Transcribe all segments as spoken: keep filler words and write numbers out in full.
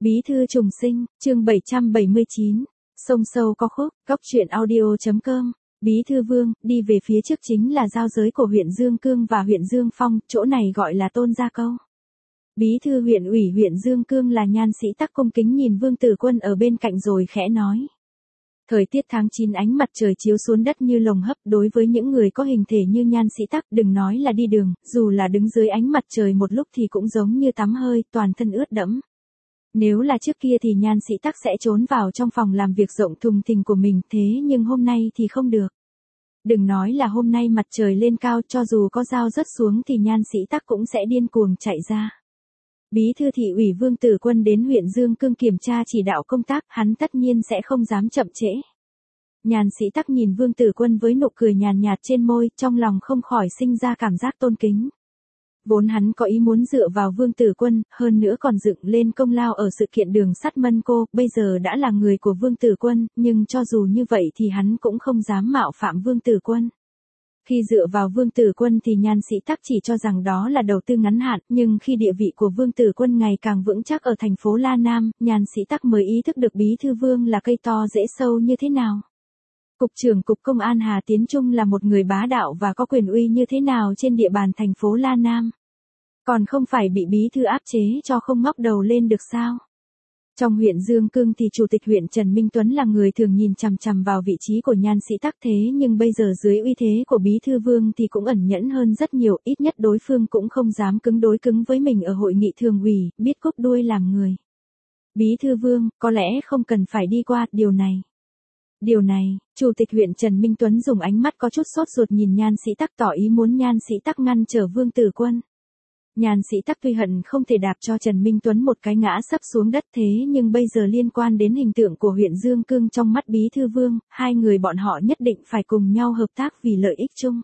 Bí thư trùng sinh, chương bảy trăm bảy mươi chín. Sông sâu có khúc, góc truyện audio.com. Bí thư Vương, đi về phía trước chính là giao giới của huyện Dương Cương và huyện Dương Phong, chỗ này gọi là Tôn Gia Câu. Bí thư huyện ủy huyện Dương Cương là Nhan Sĩ Tắc cung kính nhìn Vương Tử Quân ở bên cạnh rồi khẽ nói. Thời tiết tháng chín ánh mặt trời chiếu xuống đất như lồng hấp, đối với những người có hình thể như Nhan Sĩ Tắc đừng nói là đi đường, dù là đứng dưới ánh mặt trời một lúc thì cũng giống như tắm hơi, toàn thân ướt đẫm. Nếu là trước kia thì Nhan Sĩ Tắc sẽ trốn vào trong phòng làm việc rộng thùng thình của mình, thế nhưng hôm nay thì không được. Đừng nói là hôm nay mặt trời lên cao, cho dù có dao rớt xuống thì Nhan Sĩ Tắc cũng sẽ điên cuồng chạy ra. Bí thư thị ủy Vương Tử Quân đến huyện Dương Cương kiểm tra chỉ đạo công tác, hắn tất nhiên sẽ không dám chậm trễ. Nhan Sĩ Tắc nhìn Vương Tử Quân với nụ cười nhàn nhạt trên môi, trong lòng không khỏi sinh ra cảm giác tôn kính. Vốn hắn có ý muốn dựa vào Vương Tử Quân, hơn nữa còn dựng lên công lao ở sự kiện đường sắt Mân Cô, bây giờ đã là người của Vương Tử Quân, nhưng cho dù như vậy thì hắn cũng không dám mạo phạm Vương Tử Quân. Khi dựa vào Vương Tử Quân thì Nhan Sĩ Tắc chỉ cho rằng đó là đầu tư ngắn hạn, nhưng khi địa vị của Vương Tử Quân ngày càng vững chắc ở thành phố La Nam, Nhan Sĩ Tắc mới ý thức được Bí thư Vương là cây to rễ sâu như thế nào. Cục trưởng Cục Công an Hà Tiến Trung là một người bá đạo và có quyền uy như thế nào trên địa bàn thành phố La Nam. Còn không phải bị bí thư áp chế cho không ngóc đầu lên được sao? Trong huyện Dương Cương thì Chủ tịch huyện Trần Minh Tuấn là người thường nhìn chằm chằm vào vị trí của Nhan Sĩ Tắc, thế nhưng bây giờ dưới uy thế của Bí thư Vương thì cũng ẩn nhẫn hơn rất nhiều, ít nhất đối phương cũng không dám cứng đối cứng với mình ở hội nghị thường ủy, biết cúp đuôi làm người. Bí thư Vương, có lẽ không cần phải đi qua điều này. Điều này, Chủ tịch huyện Trần Minh Tuấn dùng ánh mắt có chút sốt ruột nhìn Nhan Sĩ Tắc tỏ ý muốn Nhan Sĩ Tắc ngăn trở Vương Tử Quân. Nhan Sĩ Tắc tuy hận không thể đạp cho Trần Minh Tuấn một cái ngã sấp xuống đất, thế nhưng bây giờ liên quan đến hình tượng của huyện Dương Cương trong mắt Bí thư Vương, hai người bọn họ nhất định phải cùng nhau hợp tác vì lợi ích chung.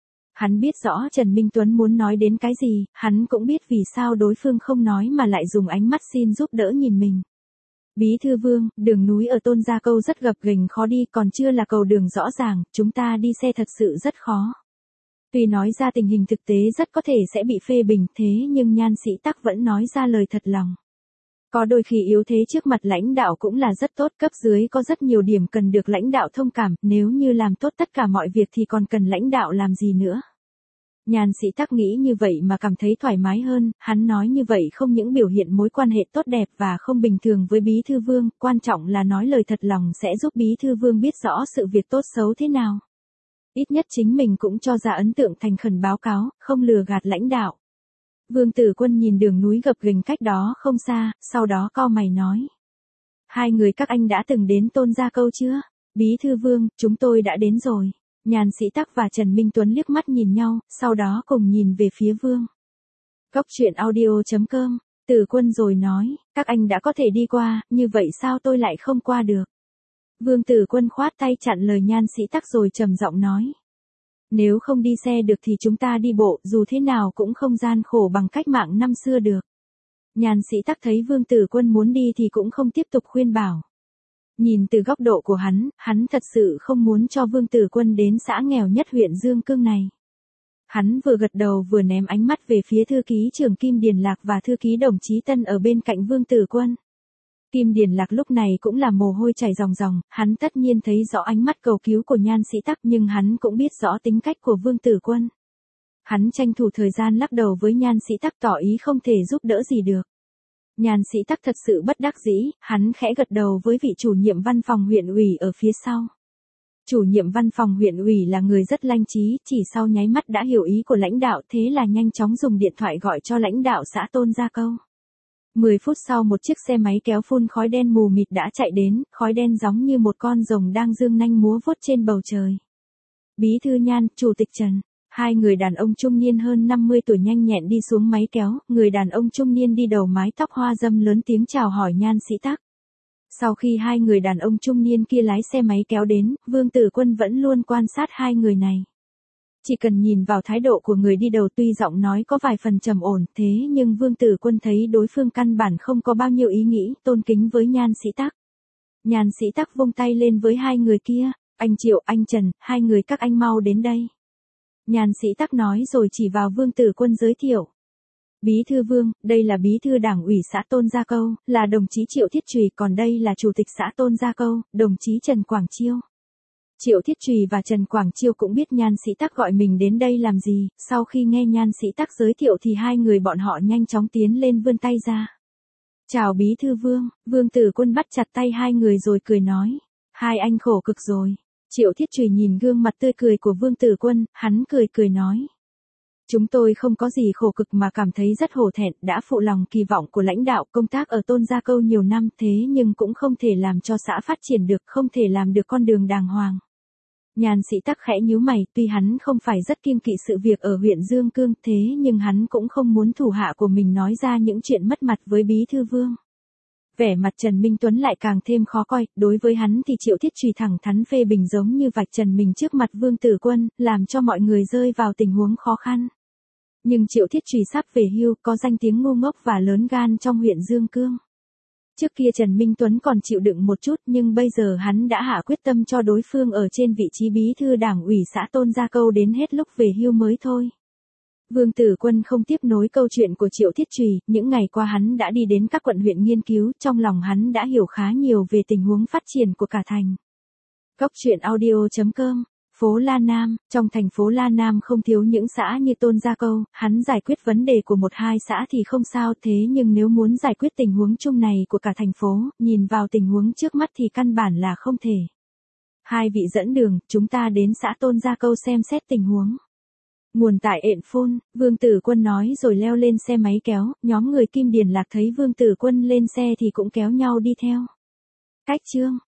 Hắn biết rõ Trần Minh Tuấn muốn nói đến cái gì, hắn cũng biết vì sao đối phương không nói mà lại dùng ánh mắt xin giúp đỡ nhìn mình. Bí thư Vương, đường núi ở Tôn Gia Câu rất gập ghềnh khó đi, còn chưa là cầu đường rõ ràng, chúng ta đi xe thật sự rất khó. Tuy nói ra tình hình thực tế rất có thể sẽ bị phê bình, thế nhưng Nhan Sĩ Tắc vẫn nói ra lời thật lòng. Có đôi khi yếu thế trước mặt lãnh đạo cũng là rất tốt, cấp dưới có rất nhiều điểm cần được lãnh đạo thông cảm, nếu như làm tốt tất cả mọi việc thì còn cần lãnh đạo làm gì nữa. Nhan Sĩ Tắc nghĩ như vậy mà cảm thấy thoải mái hơn, hắn nói như vậy không những biểu hiện mối quan hệ tốt đẹp và không bình thường với Bí thư Vương, quan trọng là nói lời thật lòng sẽ giúp Bí thư Vương biết rõ sự việc tốt xấu thế nào. Ít nhất chính mình cũng cho ra ấn tượng thành khẩn báo cáo, không lừa gạt lãnh đạo. Vương Tử Quân nhìn đường núi gập ghềnh cách đó không xa, sau đó cau mày nói. Hai người các anh đã từng đến Tôn Gia Câu chưa? Bí thư Vương, chúng tôi đã đến rồi. Nhan Sĩ Tắc và Trần Minh Tuấn liếc mắt nhìn nhau, sau đó cùng nhìn về phía Vương. Góc truyện audio.com, Tử Quân rồi nói, các anh đã có thể đi qua, như vậy sao tôi lại không qua được? Vương Tử Quân khoát tay chặn lời Nhan Sĩ Tắc rồi trầm giọng nói. Nếu không đi xe được thì chúng ta đi bộ, dù thế nào cũng không gian khổ bằng cách mạng năm xưa được. Nhan Sĩ Tắc thấy Vương Tử Quân muốn đi thì cũng không tiếp tục khuyên bảo. Nhìn từ góc độ của hắn, hắn thật sự không muốn cho Vương Tử Quân đến xã nghèo nhất huyện Dương Cương này. Hắn vừa gật đầu vừa ném ánh mắt về phía thư ký trưởng Kim Điền Lạc và thư ký Đồng Chí Tân ở bên cạnh Vương Tử Quân. Kim Điền Lạc lúc này cũng là mồ hôi chảy ròng ròng, hắn tất nhiên thấy rõ ánh mắt cầu cứu của Nhan Sĩ Tắc nhưng hắn cũng biết rõ tính cách của Vương Tử Quân. Hắn tranh thủ thời gian lắc đầu với Nhan Sĩ Tắc tỏ ý không thể giúp đỡ gì được. Nhan Sĩ Tắc thật sự bất đắc dĩ, hắn khẽ gật đầu với vị chủ nhiệm văn phòng huyện ủy ở phía sau. Chủ nhiệm văn phòng huyện ủy là người rất lanh trí, chỉ sau nháy mắt đã hiểu ý của lãnh đạo, thế là nhanh chóng dùng điện thoại gọi cho lãnh đạo xã Tôn Gia Câu. mười phút sau một chiếc xe máy kéo phun khói đen mù mịt đã chạy đến, khói đen giống như một con rồng đang dương nanh múa vuốt trên bầu trời. Bí thư Nhan, Chủ tịch Trần, hai người đàn ông trung niên hơn năm mươi tuổi nhanh nhẹn đi xuống máy kéo, người đàn ông trung niên đi đầu mái tóc hoa râm lớn tiếng chào hỏi Nhan Sĩ Tắc. Sau khi hai người đàn ông trung niên kia lái xe máy kéo đến, Vương Tử Quân vẫn luôn quan sát hai người này. Chỉ cần nhìn vào thái độ của người đi đầu tuy giọng nói có vài phần trầm ổn, thế nhưng Vương Tử Quân thấy đối phương căn bản không có bao nhiêu ý nghĩ, tôn kính với Nhan Sĩ Tắc. Nhan Sĩ Tắc vung tay lên với hai người kia, anh Triệu, anh Trần, hai người các anh mau đến đây. Nhan Sĩ Tắc nói rồi chỉ vào Vương Tử Quân giới thiệu. Bí thư Vương, đây là bí thư đảng ủy xã Tôn Gia Câu, là đồng chí Triệu Thiết Trùy, còn đây là chủ tịch xã Tôn Gia Câu, đồng chí Trần Quảng Chiêu. Triệu Thiết Trùy và Trần Quảng Chiêu cũng biết Nhan Sĩ Tắc gọi mình đến đây làm gì, sau khi nghe Nhan Sĩ Tắc giới thiệu thì hai người bọn họ nhanh chóng tiến lên vươn tay ra. Chào bí thư Vương, Vương Tử Quân bắt chặt tay hai người rồi cười nói, hai anh khổ cực rồi. Triệu Thiết Trùy nhìn gương mặt tươi cười của Vương Tử Quân, hắn cười cười nói. Chúng tôi không có gì khổ cực mà cảm thấy rất hổ thẹn, đã phụ lòng kỳ vọng của lãnh đạo, công tác ở Tôn Gia Câu nhiều năm thế nhưng cũng không thể làm cho xã phát triển được, không thể làm được con đường đàng hoàng. Nhan Sĩ Tắc khẽ nhíu mày, tuy hắn không phải rất kiêng kỵ sự việc ở huyện Dương Cương thế nhưng hắn cũng không muốn thủ hạ của mình nói ra những chuyện mất mặt với bí thư Vương. Vẻ mặt Trần Minh Tuấn lại càng thêm khó coi, đối với hắn thì Triệu Thiết Trùy thẳng thắn phê bình giống như vạch trần mình trước mặt Vương Tử Quân, làm cho mọi người rơi vào tình huống khó khăn. Nhưng Triệu Thiết Trùy sắp về hưu, có danh tiếng ngu ngốc và lớn gan trong huyện Dương Cương. Trước kia Trần Minh Tuấn còn chịu đựng một chút nhưng bây giờ hắn đã hạ quyết tâm cho đối phương ở trên vị trí bí thư đảng ủy xã Tôn Gia Câu đến hết lúc về hưu mới thôi. Vương Tử Quân không tiếp nối câu chuyện của Triệu Thiết Trùy, những ngày qua hắn đã đi đến các quận huyện nghiên cứu, trong lòng hắn đã hiểu khá nhiều về tình huống phát triển của cả thành. Góc truyện audio chấm com. Phố La Nam, trong thành phố La Nam không thiếu những xã như Tôn Gia Câu, hắn giải quyết vấn đề của một hai xã thì không sao, thế nhưng nếu muốn giải quyết tình huống chung này của cả thành phố, nhìn vào tình huống trước mắt thì căn bản là không thể. Hai vị dẫn đường, chúng ta đến xã Tôn Gia Câu xem xét tình huống. Nguồn tại ện phôn, Vương Tử Quân nói rồi leo lên xe máy kéo, nhóm người Kim Điền Lạc thấy Vương Tử Quân lên xe thì cũng kéo nhau đi theo. Cách chương